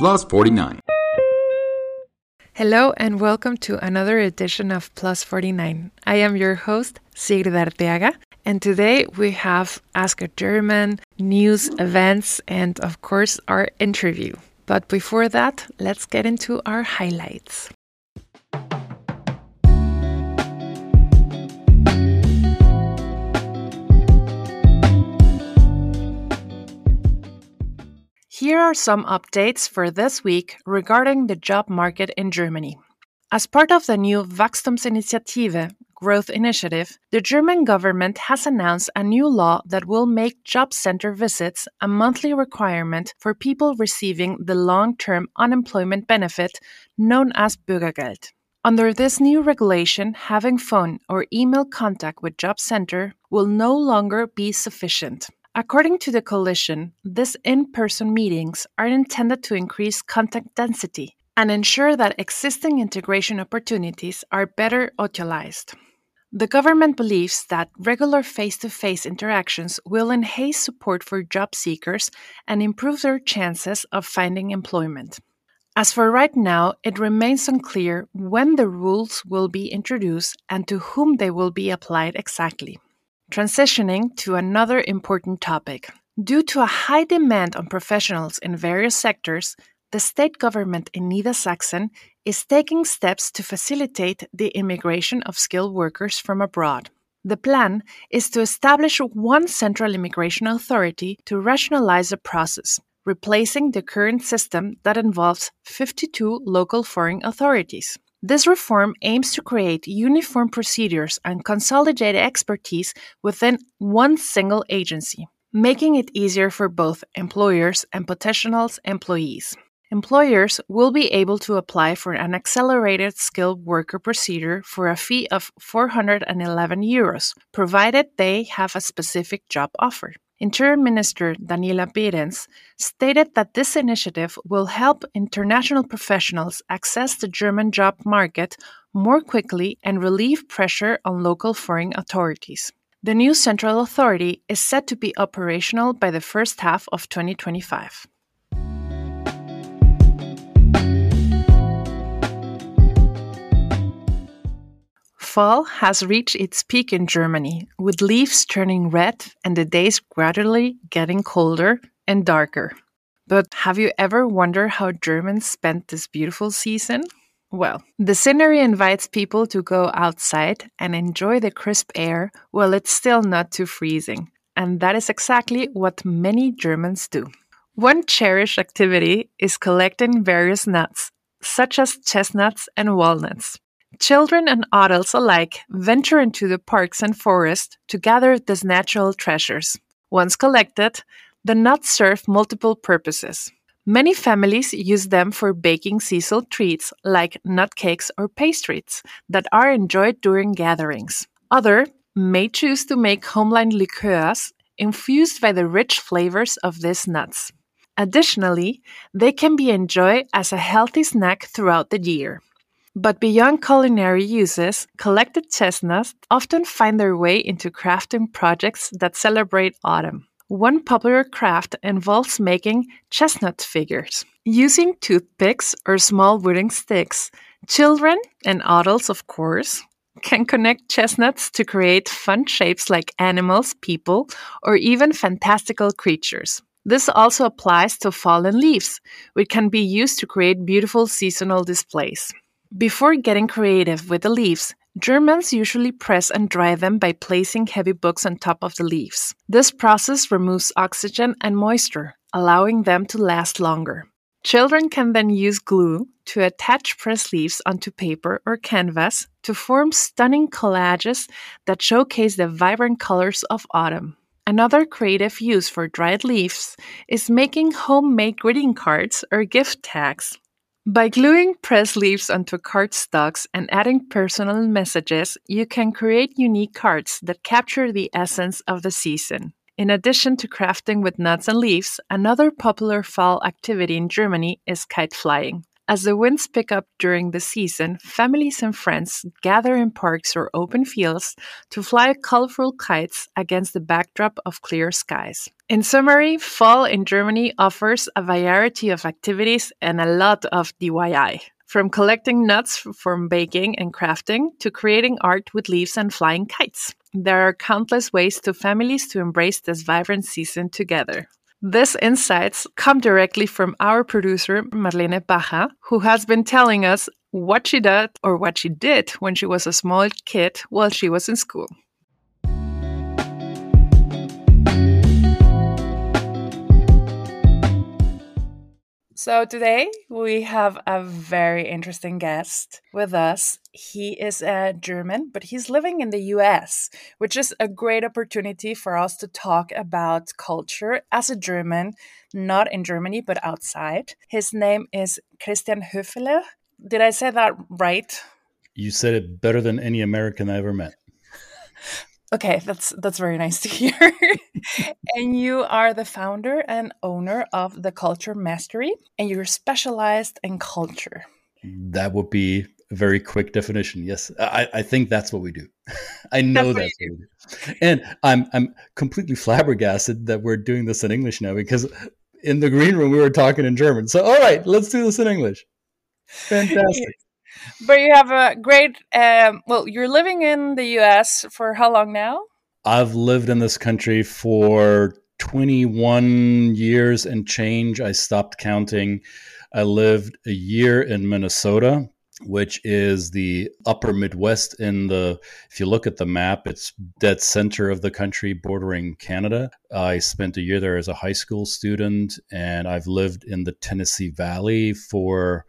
Plus 49. Hello and welcome to another edition of Plus 49. I am your host, Sigrid Arteaga, and today we have Ask a German, news, events, and of course our interview. But before that, let's get into our highlights. Here are some updates for this week regarding the job market in Germany. As part of the new Wachstumsinitiative growth initiative, the German government has announced a new law that will make job center visits a monthly requirement for people receiving the long-term unemployment benefit known as Bürgergeld. Under this new regulation, having phone or email contact with job center will no longer be sufficient. According to the coalition, these in-person meetings are intended to increase contact density and ensure that existing integration opportunities are better utilized. The government believes that regular face-to-face interactions will enhance support for job seekers and improve their chances of finding employment. As for right now, it remains unclear when the rules will be introduced and to whom they will be applied exactly. Transitioning to another important topic. Due to a high demand on professionals in various sectors, the state government in Niedersachsen is taking steps to facilitate the immigration of skilled workers from abroad. The plan is to establish one central immigration authority to rationalize the process, replacing the current system that involves 52 local foreign authorities. This reform aims to create uniform procedures and consolidate expertise within one single agency, making it easier for both employers and potential employees. Employers will be able to apply for an accelerated skilled worker procedure for a fee of €411, provided they have a specific job offer. Interim Minister Daniela Behrens stated that this initiative will help international professionals access the German job market more quickly and relieve pressure on local foreign authorities. The new central authority is set to be operational by the first half of 2025. Fall has reached its peak in Germany, with leaves turning red and the days gradually getting colder and darker. But have you ever wondered how Germans spent this beautiful season? Well, the scenery invites people to go outside and enjoy the crisp air while it's still not too freezing. And that is exactly what many Germans do. One cherished activity is collecting various nuts, such as chestnuts and walnuts. Children and adults alike venture into the parks and forests to gather these natural treasures. Once collected, the nuts serve multiple purposes. Many families use them for baking seasonal treats like nut cakes or pastries that are enjoyed during gatherings. Others may choose to make homeline liqueurs infused by the rich flavors of these nuts. Additionally, they can be enjoyed as a healthy snack throughout the year. But beyond culinary uses, collected chestnuts often find their way into crafting projects that celebrate autumn. One popular craft involves making chestnut figures. Using toothpicks or small wooden sticks, children and adults, of course, can connect chestnuts to create fun shapes like animals, people, or even fantastical creatures. This also applies to fallen leaves, which can be used to create beautiful seasonal displays. Before getting creative with the leaves, Germans usually press and dry them by placing heavy books on top of the leaves. This process removes oxygen and moisture, allowing them to last longer. Children can then use glue to attach pressed leaves onto paper or canvas to form stunning collages that showcase the vibrant colors of autumn. Another creative use for dried leaves is making homemade greeting cards or gift tags. By gluing pressed leaves onto cardstocks and adding personal messages, you can create unique cards that capture the essence of the season. In addition to crafting with nuts and leaves, another popular fall activity in Germany is kite flying. As the winds pick up during the season, families and friends gather in parks or open fields to fly colorful kites against the backdrop of clear skies. In summary, fall in Germany offers a variety of activities and a lot of DIY. From collecting nuts for baking and crafting to creating art with leaves and flying kites. There are countless ways for families to embrace this vibrant season together. These insights come directly from our producer, Marlene Baja, who has been telling us what she did or what she did when she was a small kid while she was in school. So today we have a very interesting guest with us. He is a German, but he's living in the US, which is a great opportunity for us to talk about culture as a German, not in Germany, but outside. His name is Christian Höfele. Did I say that right? You said it better than any American I ever met. Okay, that's very nice to hear. And you are the founder and owner of The Culture Mastery, and you're specialized in culture. That would be a very quick definition. Yes, I think that's what we do. I know that's what we do. And I'm completely flabbergasted that we're doing this in English now, because in the green room we were talking in German. So all right, let's do this in English. Fantastic. But you have a great, you're living in the US for how long now? I've lived in this country for 21 years and change. I stopped counting. I lived a year in Minnesota, which is the upper Midwest if you look at the map, it's dead center of the country bordering Canada. I spent a year there as a high school student, and I've lived in the Tennessee Valley for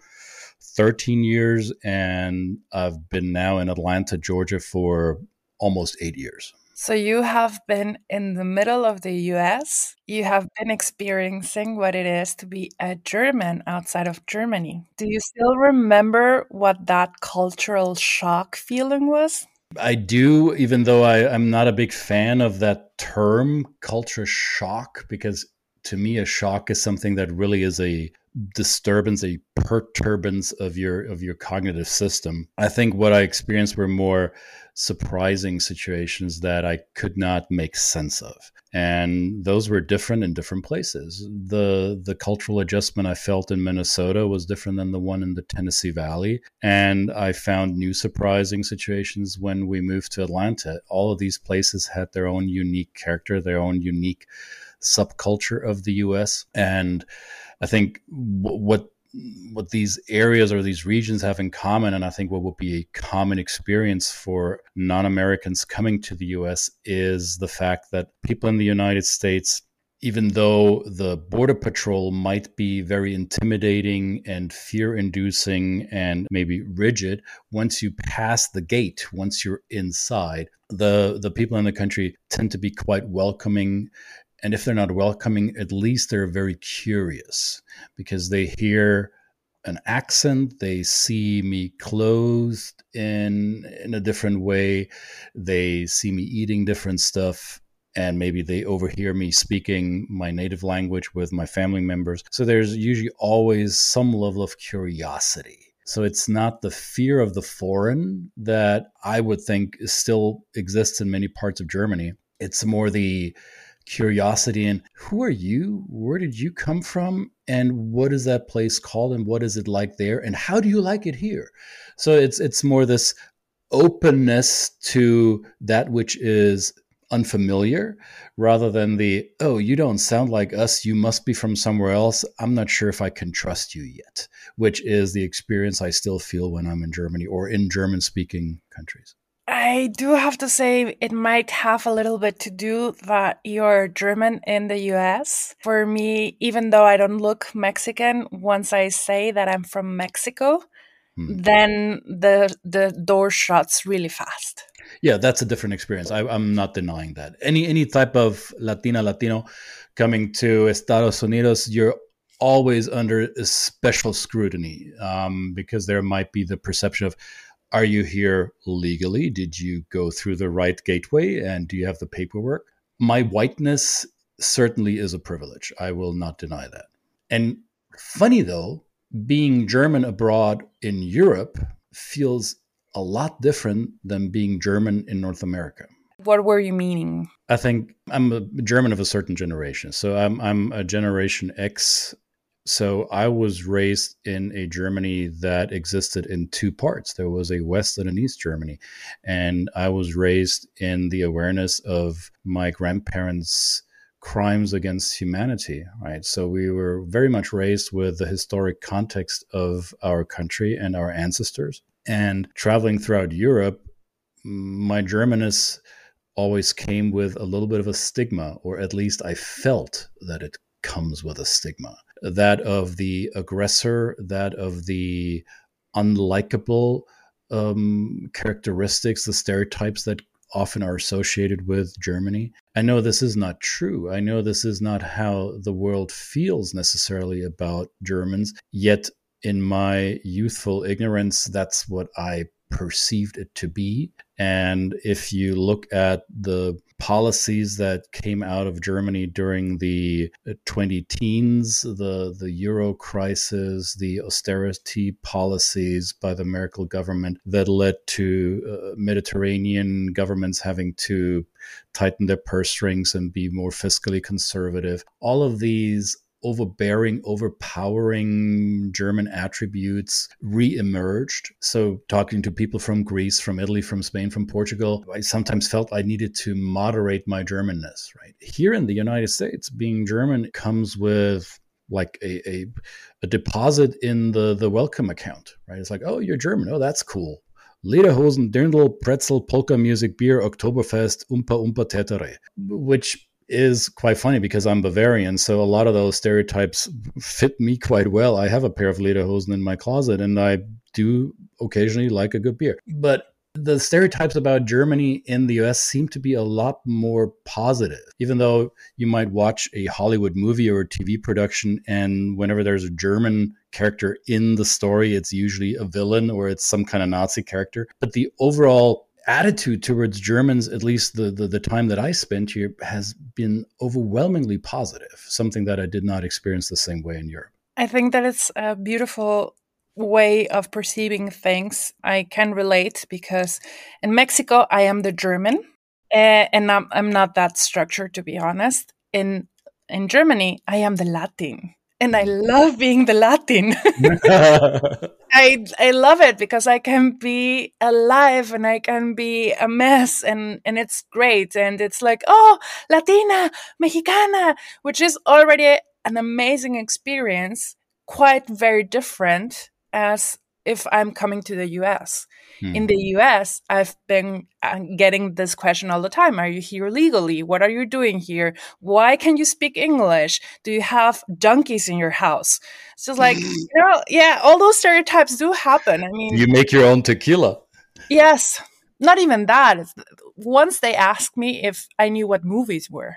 13 years, and I've been now in Atlanta, Georgia for almost 8 years. So you have been in the middle of the US. You have been experiencing what it is to be a German outside of Germany. Do you still remember what that cultural shock feeling was? I do, even though I'm not a big fan of that term, culture shock, because to me, a shock is something that really is a disturbance, a perturbance of your cognitive system. I think what I experienced were more surprising situations that I could not make sense of. And those were different in different places. The cultural adjustment I felt in Minnesota was different than the one in the Tennessee Valley. And I found new surprising situations when we moved to Atlanta. All of these places had their own unique character, their own unique subculture of the US. And I think what these areas or these regions have in common, and I think what would be a common experience for non-Americans coming to the US, is the fact that people in the United States, even though the Border Patrol might be very intimidating and fear-inducing and maybe rigid, once you pass the gate, once you're inside, the people in the country tend to be quite welcoming. And if they're not welcoming, at least they're very curious, because they hear an accent, they see me clothed in a different way, they see me eating different stuff, and maybe they overhear me speaking my native language with my family members. So there's usually always some level of curiosity. So it's not the fear of the foreign that I would think still exists in many parts of Germany. It's more the curiosity and who are you? Where did you come from? And what is that place called? And what is it like there? And how do you like it here? So it's more this openness to that which is unfamiliar, rather than the, oh, you don't sound like us, you must be from somewhere else, I'm not sure if I can trust you yet, which is the experience I still feel when I'm in Germany or in German-speaking countries. I do have to say it might have a little bit to do that you're German in the US. For me, even though I don't look Mexican, once I say that I'm from Mexico, then the door shuts really fast. Yeah, that's a different experience. I'm not denying that. Any type of Latino coming to Estados Unidos, you're always under a special scrutiny, because there might be the perception of, are you here legally? Did you go through the right gateway? And do you have the paperwork? My whiteness certainly is a privilege. I will not deny that. And funny though, being German abroad in Europe feels a lot different than being German in North America. What were you meaning? I think I'm a German of a certain generation. So I'm a Generation X. So I was raised in a Germany that existed in two parts. There was a West and an East Germany. And I was raised in the awareness of my grandparents' crimes against humanity, right? So we were very much raised with the historic context of our country and our ancestors. And traveling throughout Europe, my Germanness always came with a little bit of a stigma, or at least I felt that it comes with a stigma. That of the aggressor, that of the unlikable characteristics, the stereotypes that often are associated with Germany. I know this is not true. I know this is not how the world feels necessarily about Germans, yet in my youthful ignorance, that's what I perceived it to be. And if you look at the policies that came out of Germany during the 2010s, the Euro crisis, the austerity policies by the Merkel government that led to Mediterranean governments having to tighten their purse strings and be more fiscally conservative, all of these overbearing, overpowering German attributes re-emerged. So talking to people from Greece, from Italy, from Spain, from Portugal, I sometimes felt I needed to moderate my Germanness, right? Here in the United States, being German comes with like a deposit in the welcome account, right? It's like, oh, you're German. Oh, that's cool. Lederhosen, Dirndl, Pretzel, polka music, beer, Oktoberfest, Umpa Tetere, which is quite funny because I'm Bavarian, so a lot of those stereotypes fit me quite well. I have a pair of lederhosen in my closet, and I do occasionally like a good beer. But the stereotypes about Germany in the US seem to be a lot more positive, even though you might watch a Hollywood movie or a TV production, and whenever there's a German character in the story, it's usually a villain or it's some kind of Nazi character. But the overall attitude towards Germans, at least the time that I spent here, has been overwhelmingly positive, something that I did not experience the same way in Europe. I think that it's a beautiful way of perceiving things. I can relate because in Mexico, I am the German, and I'm not that structured, to be honest. In Germany, I am the Latin. And I love being the Latin. I love it because I can be alive and I can be a mess and it's great. And it's like, oh, Latina, Mexicana, which is already an amazing experience, quite very different as if I'm coming to the US. In the US, I've been getting this question all the time. Are you here legally? What are you doing here? Why can you speak English? Do you have donkeys in your house? It's just like, yeah, all those stereotypes do happen. I mean, you make your own tequila. Yes. Not even that. Once they asked me if I knew what movies were.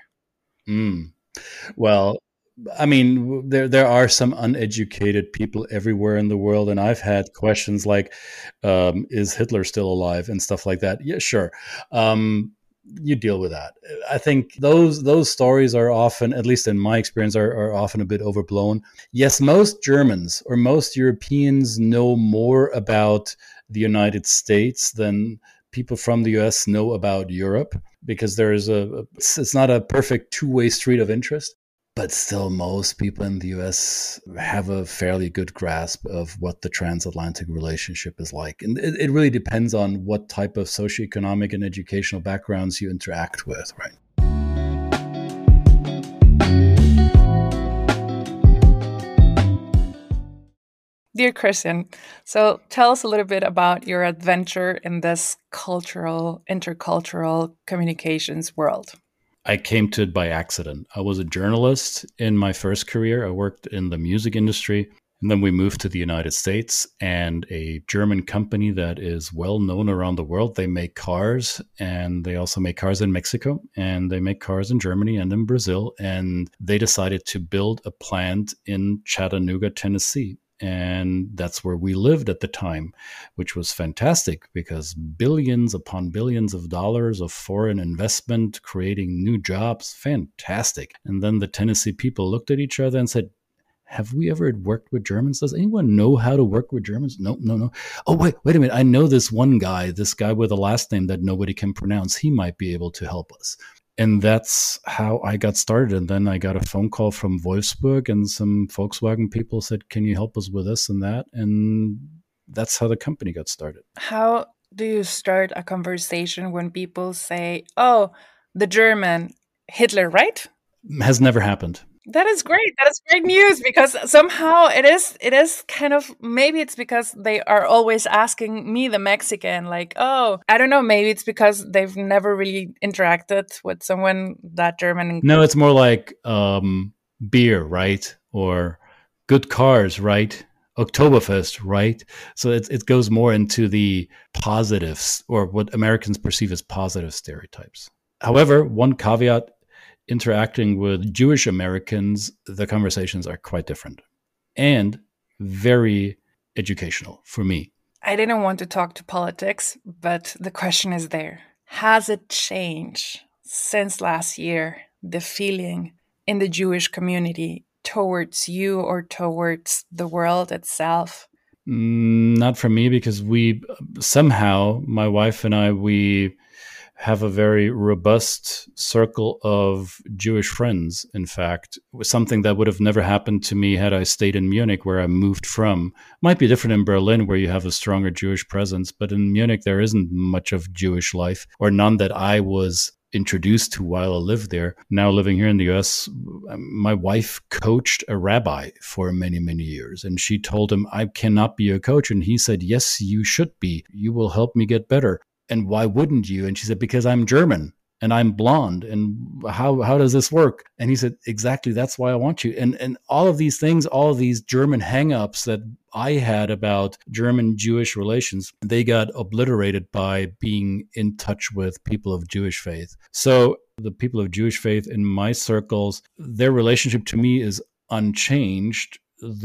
Well, I mean, there are some uneducated people everywhere in the world, and I've had questions like, "Is Hitler still alive?" and stuff like that. Yeah, sure. You deal with that. I think those stories are often, at least in my experience, are often a bit overblown. Yes, most Germans or most Europeans know more about the United States than people from the US know about Europe, because it's not a perfect two-way street of interest. But still, most people in the US have a fairly good grasp of what the transatlantic relationship is like. And it really depends on what type of socioeconomic and educational backgrounds you interact with, right? Dear Christian, so tell us a little bit about your adventure in this intercultural communications world. I came to it by accident. I was a journalist in my first career. I worked in the music industry. And then we moved to the United States, and a German company that is well known around the world. They make cars, and they also make cars in Mexico, and they make cars in Germany and in Brazil. And they decided to build a plant in Chattanooga, Tennessee. And that's where we lived at the time, which was fantastic because billions upon billions of dollars of foreign investment, creating new jobs, fantastic. And then the Tennessee people looked at each other and said, have we ever worked with Germans? Does anyone know how to work with Germans? No, no, no. Oh, wait a minute. I know this guy with a last name that nobody can pronounce. He might be able to help us. And that's how I got started. And then I got a phone call from Wolfsburg, and some Volkswagen people said, can you help us with this and that? And that's how the company got started. How do you start a conversation when people say, oh, the German, Hitler, right? Has never happened. That is great. That is great news, because somehow it is kind of, maybe it's because they are always asking me, the Mexican, like, oh, I don't know, maybe it's because they've never really interacted with someone that German. No, it's more like beer, right? Or good cars, right? Oktoberfest, right? So it goes more into the positives, or what Americans perceive as positive stereotypes. However, one caveat: interacting with Jewish Americans, the conversations are quite different and very educational for me. I didn't want to talk to politics, but the question is there. Has it changed since last year, the feeling in the Jewish community towards you or towards the world itself? Not for me, because we somehow, my wife and I, we have a very robust circle of Jewish friends. In fact, something that would have never happened to me had I stayed in Munich, where I moved from. Might be different in Berlin, where you have a stronger Jewish presence, but in Munich, there isn't much of Jewish life, or none that I was introduced to while I lived there. Now living here in the US, my wife coached a rabbi for many, many years, and she told him, I cannot be a coach. And he said, yes, you should be. You will help me get better. And why wouldn't you? And she said, because I'm German and I'm blonde. And how does this work? And he said, exactly, that's why I want you. And all of these things, all of these German hangups that I had about German-Jewish relations, they got obliterated by being in touch with people of Jewish faith. So the people of Jewish faith in my circles, their relationship to me is unchanged.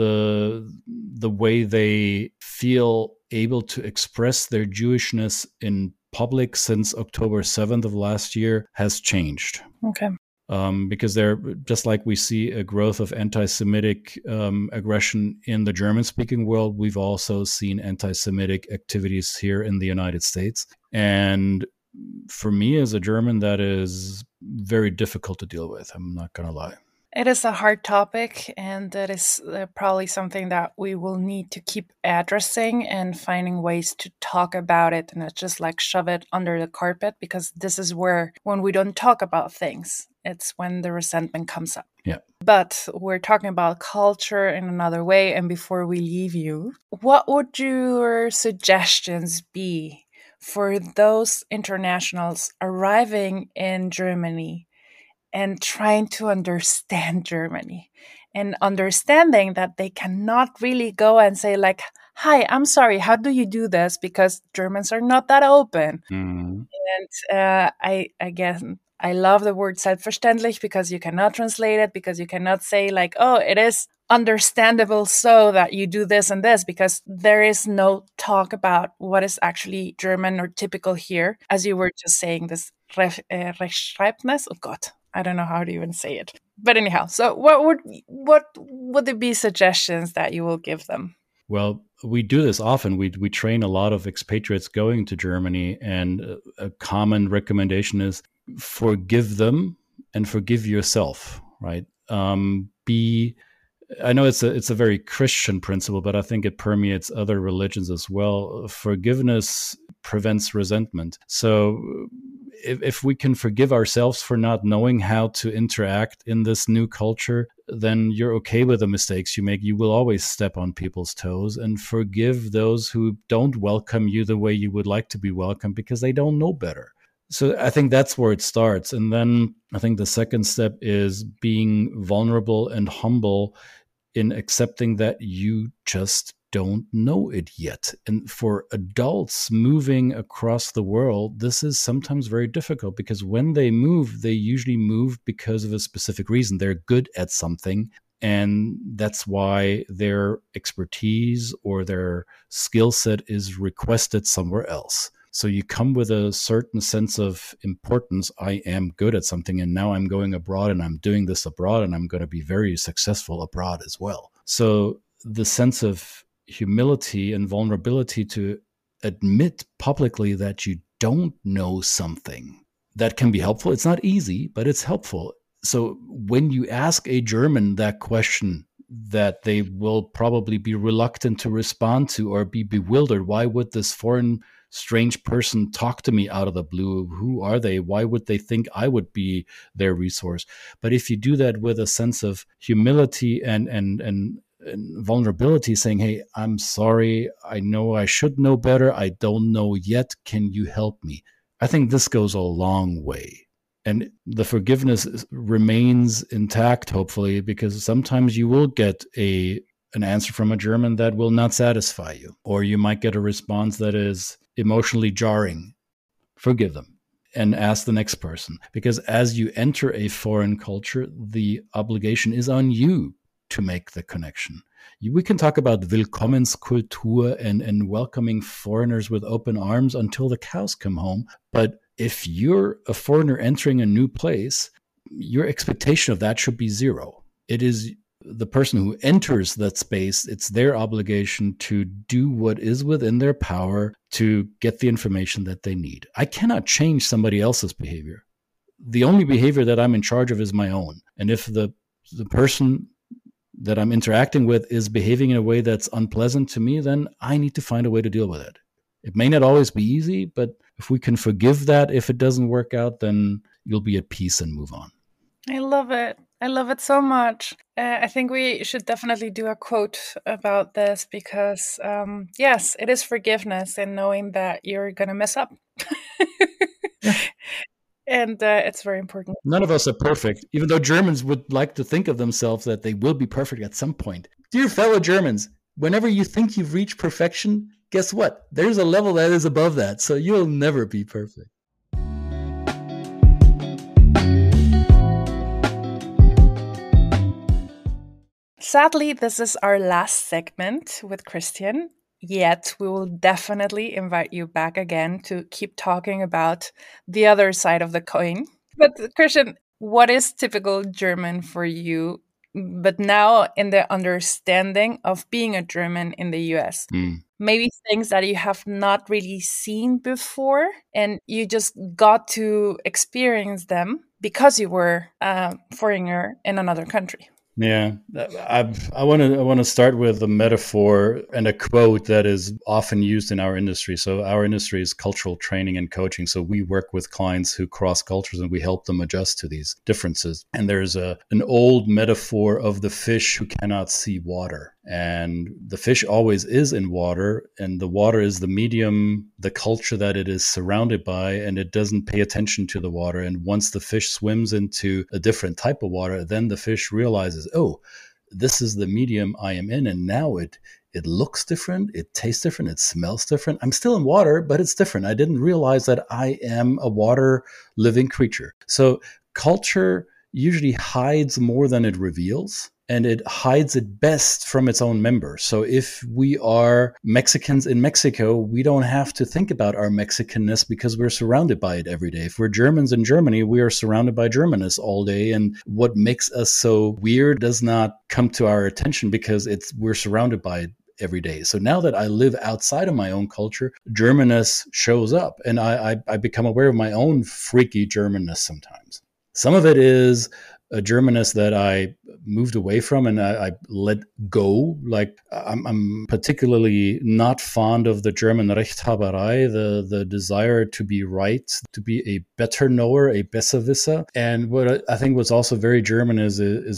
The way they feel able to express their Jewishness in public since October 7th of last year has changed. Okay. Because they're, just like we see a growth of anti-Semitic aggression in the German-speaking world, we've also seen anti-Semitic activities here in the United States. And for me as a German, that is very difficult to deal with. I'm not going to lie. It is a hard topic, and that is probably something that we will need to keep addressing and finding ways to talk about it, and not just like shove it under the carpet, because this is where, when we don't talk about things, it's when the resentment comes up. Yeah. But we're talking about culture in another way, and before we leave you, what would your suggestions be for those internationals arriving in Germany and trying to understand Germany, and understanding that they cannot really go and say like, hi, I'm sorry, how do you do this? Because Germans are not that open. Mm-hmm. And I love the word selbstverständlich, because you cannot translate it, because you cannot say like, oh, it is understandable so that you do this and this, because there is no talk about what is actually German or typical here. As you were just saying, this Rechtschreibnis, oh God, I don't know how to even say it. But anyhow, so what would there be suggestions that you will give them? Well, we do this often. We train a lot of expatriates going to Germany, and a common recommendation is forgive them and forgive yourself, right? I know it's a very Christian principle, but I think it permeates other religions as well. Forgiveness prevents resentment. So if we can forgive ourselves for not knowing how to interact in this new culture, then you're okay with the mistakes you make. You will always step on people's toes, and forgive those who don't welcome you the way you would like to be welcomed, because they don't know better. So I think that's where it starts. And then I think the second step is being vulnerable and humble in accepting that you just don't know it yet. And for adults moving across the world, this is sometimes very difficult, because when they move, they usually move because of a specific reason. They're good at something, and that's why their expertise or their skill set is requested somewhere else. So you come with a certain sense of importance. I am good at something, and now I'm going abroad and I'm doing this abroad, and I'm going to be very successful abroad as well. So the sense of humility and vulnerability to admit publicly that you don't know something, that can be helpful. It's not easy, but it's helpful. So when you ask a German that question that they will probably be reluctant to respond to or be bewildered, why would this foreign strange person talk to me out of the blue? Who are they? Why would they think I would be their resource? But if you do that with a sense of humility and vulnerability, saying, hey, I'm sorry, I know I should know better, I don't know yet, can you help me? I think this goes a long way. And the forgiveness remains intact, hopefully, because sometimes you will get an answer from a German that will not satisfy you, or you might get a response that is emotionally jarring. Forgive them and ask the next person, because as you enter a foreign culture, the obligation is on you to make the connection. We can talk about Willkommenskultur and welcoming foreigners with open arms until the cows come home. But if you're a foreigner entering a new place, your expectation of that should be zero. It is the person who enters that space, it's their obligation to do what is within their power to get the information that they need. I cannot change somebody else's behavior. The only behavior that I'm in charge of is my own. And if the person that I'm interacting with is behaving in a way that's unpleasant to me, then I need to find a way to deal with it. It may not always be easy, but if we can forgive that, if it doesn't work out, then you'll be at peace and move on. I love it. I love it so much. I think we should definitely do a quote about this because, yes, it is forgiveness and knowing that you're going to mess up. Yeah. And it's very important. None of us are perfect, even though Germans would like to think of themselves that they will be perfect at some point. Dear fellow Germans, whenever you think you've reached perfection, guess what? There's a level that is above that, so you'll never be perfect. Sadly, this is our last segment with Christian. Yet we will definitely invite you back again to keep talking about the other side of the coin. But Christian, what is typical German for you, but now in the understanding of being a German in the US? Maybe things that you have not really seen before and you just got to experience them because you were a foreigner in another country. Yeah, I want to start with a metaphor and a quote that is often used in our industry. So our industry is cultural training and coaching. So we work with clients who cross cultures and we help them adjust to these differences. And there's an old metaphor of the fish who cannot see water. And the fish always is in water, and the water is the medium, the culture that it is surrounded by, and it doesn't pay attention to the water. And once the fish swims into a different type of water, then the fish realizes, oh, this is the medium I am in, and now it looks different, it tastes different, it smells different. I'm still in water, but it's different. I didn't realize that I am a water living creature. So culture usually hides more than it reveals. And it hides it best from its own members. So if we are Mexicans in Mexico, we don't have to think about our Mexicanness because we're surrounded by it every day. If we're Germans in Germany, we are surrounded by Germanness all day. And what makes us so weird does not come to our attention because we're surrounded by it every day. So now that I live outside of my own culture, Germanness shows up. And I become aware of my own freaky Germanness sometimes. Some of it is a Germanness that I moved away from and I let go. Like I'm particularly not fond of the German Rechthaberei, the desire to be right, to be a better knower, a Besserwisser. And what I think what's also very German is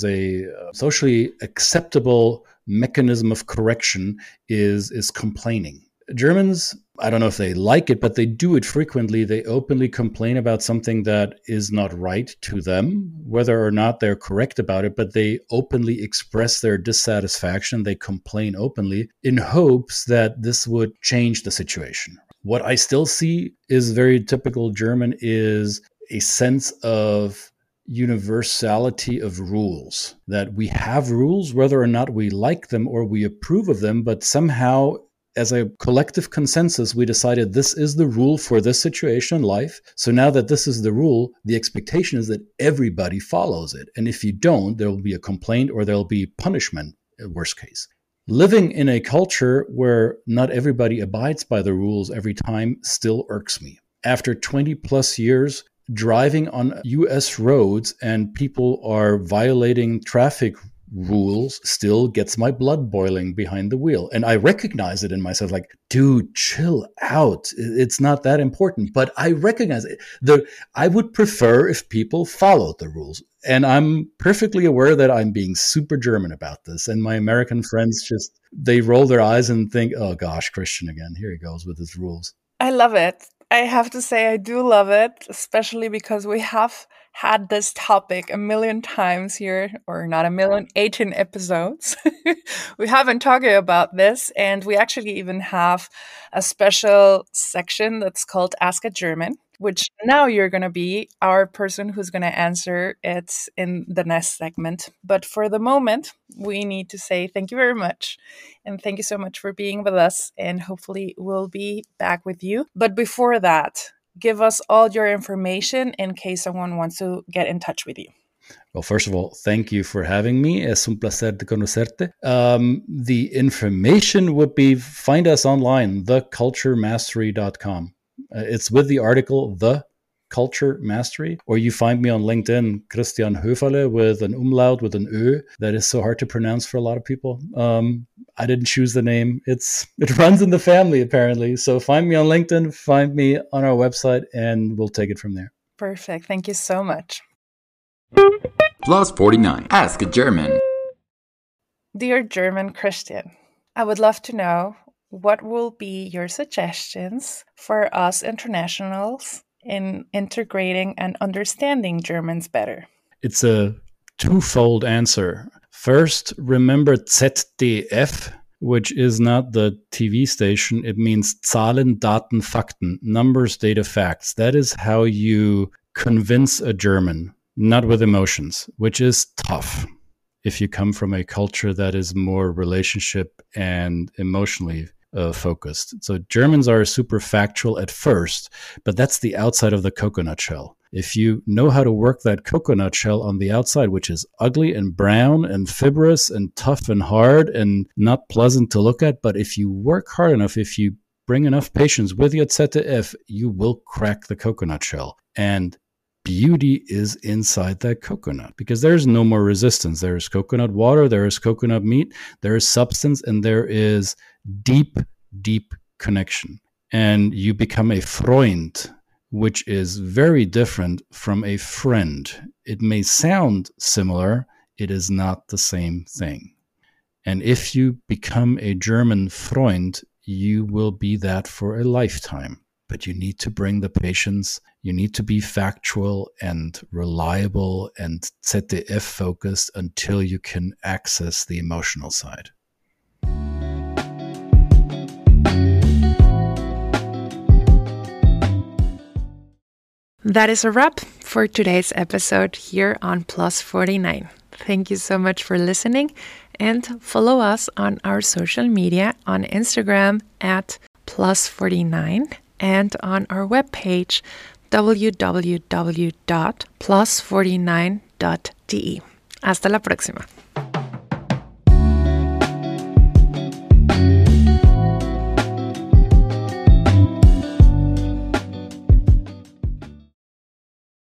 a socially acceptable mechanism of correction is complaining. Germans, I don't know if they like it, but they do it frequently. They openly complain about something that is not right to them, whether or not they're correct about it, but they openly express their dissatisfaction. They complain openly in hopes that this would change the situation. What I still see is very typical German is a sense of universality of rules, that we have rules, whether or not we like them or we approve of them, but somehow as a collective consensus, we decided this is the rule for this situation in life. So now that this is the rule, the expectation is that everybody follows it. And if you don't, there will be a complaint or there will be punishment. worst case. Living in a culture where not everybody abides by the rules every time still irks me. After 20 plus years driving on US roads and people are violating traffic rules still gets my blood boiling behind the wheel. And I recognize it in myself, like, dude, chill out. It's not that important. But I recognize it. I would prefer if people followed the rules. And I'm perfectly aware that I'm being super German about this. And my American friends they roll their eyes and think, oh gosh, Christian again. Here he goes with his rules. I love it. I have to say, I do love it, especially because we have had this topic a million times here, or not a million, 18 episodes. We have been talking about this, and we actually even have a special section that's called Ask a German, which now you're going to be our person who's going to answer it in the next segment. But for the moment, we need to say thank you very much. And thank you so much for being with us. And hopefully we'll be back with you. But before that, give us all your information in case someone wants to get in touch with you. Well, first of all, thank you for having me. Es un placer de conocerte. The information would be, find us online, theculturemastery.com. It's with the article, The Culture Mastery, or you find me on LinkedIn, Christian Höferle, with an umlaut, with an Ö. That is so hard to pronounce for a lot of people. I didn't choose the name. It runs in the family, apparently. So find me on LinkedIn, find me on our website, and we'll take it from there. Perfect. Thank you so much. Plus 49. Ask a German. Dear German Christian, I would love to know what will be your suggestions for us internationals in integrating and understanding Germans better? It's a twofold answer. First, remember ZDF, which is not the TV station. It means Zahlen, Daten, Fakten, numbers, data, facts. That is how you convince a German, not with emotions, which is tough if you come from a culture that is more relationship and emotionally focused. So Germans are super factual at first, but that's the outside of the coconut shell. If you know how to work that coconut shell on the outside, which is ugly and brown and fibrous and tough and hard and not pleasant to look at, but if you work hard enough, if you bring enough patience with your ZDF, you will crack the coconut shell. And beauty is inside that coconut because there's no more resistance. There is coconut water, there is coconut meat, there is substance, and there is deep, deep connection. And you become a Freund, which is very different from a friend. It may sound similar, it is not the same thing. And if you become a German Freund, you will be that for a lifetime. But you need to bring the patience, you need to be factual and reliable and ZDF focused until you can access the emotional side. That is a wrap for today's episode here on Plus 49. Thank you so much for listening, and follow us on our social media on Instagram at Plus49 and on our webpage www.plus49.de. Hasta la próxima.